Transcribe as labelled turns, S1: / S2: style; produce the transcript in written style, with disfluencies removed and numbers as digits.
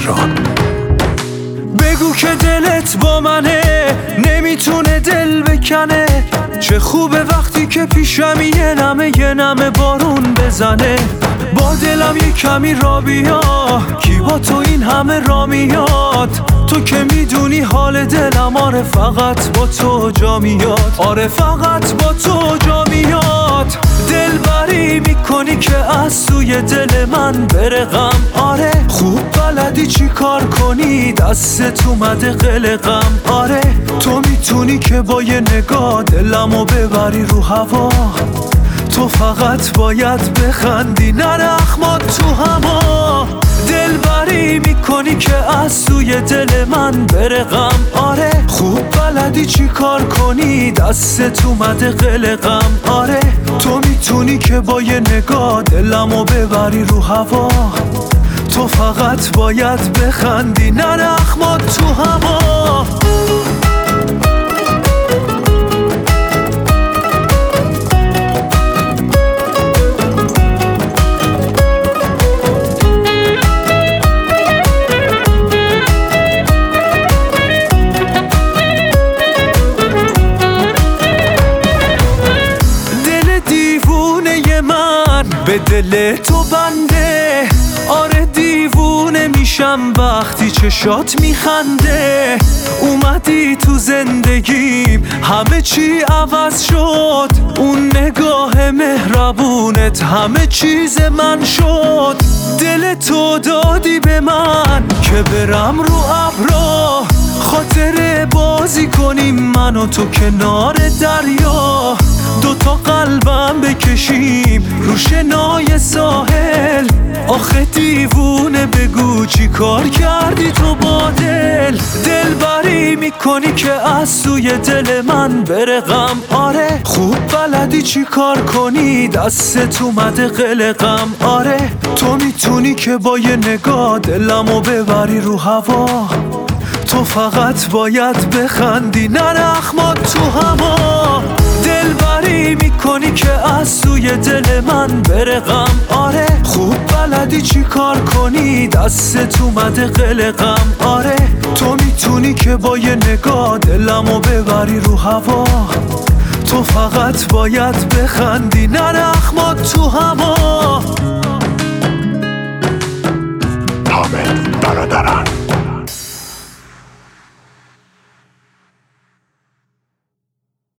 S1: تهران.
S2: بگو که دلت با منه، نمیتونه دل بکنه. چه خوبه وقتی که پیشم یه نمه بارون بزنه. با دلم یه کمی را بیا، کی با تو این همه را میاد. تو که میدونی حال دلم، آره فقط با تو جا میاد. آره فقط با تو جا میاد. دلبری میکنی که از سوی دل من بره غم. آره خوب بلدی چی کار کنی، دستت اومده قلقم. آره تو میتونی که با یه نگاه دلمو ببری رو هوا. تو فقط باید بخندی، نره اخمات تو هوا. دلبری میکنی که از سوی دل من بره غم. آره خوب بلدی چی کار کنی، دستت اومده قلقم. آره تو میتونی که با یه نگاه دلمو ببری رو هوا. تو فقط باید بخندی، نره اخمات تو هوا. به دل تو بنده، آره دیوونه میشم وقتی چشات میخنده. اومدی تو زندگیم، همه چی عوض شد. اون نگاه مهربونت همه چیز من شد. دل تو دادی به من که برم رو ابرا، خاطر بازی کنیم من و تو کنار دریا. دوتا قلبم بکشیم رو شنای ساحل. آخه دیوونه بگو چی کار کردی تو با دل. دلبری میکنی که از سوی دل من بره غم. آره خوب بلدی چی کار کنی، دستت اومده قلقم. آره تو میتونی که با یه نگاه دلمو ببری رو هوا. تو فقط باید بخندی، نره اخمات تو هوا. دلبری میکنی که از سوی دل من بره غم. آره خوب بلدی چی کار کنی، دستت اومده قلقم. آره تو میتونی که با یه نگاه دلمو ببری رو هوا. تو فقط باید بخندی، نره اخمات تو هوا.
S1: حامد برادران.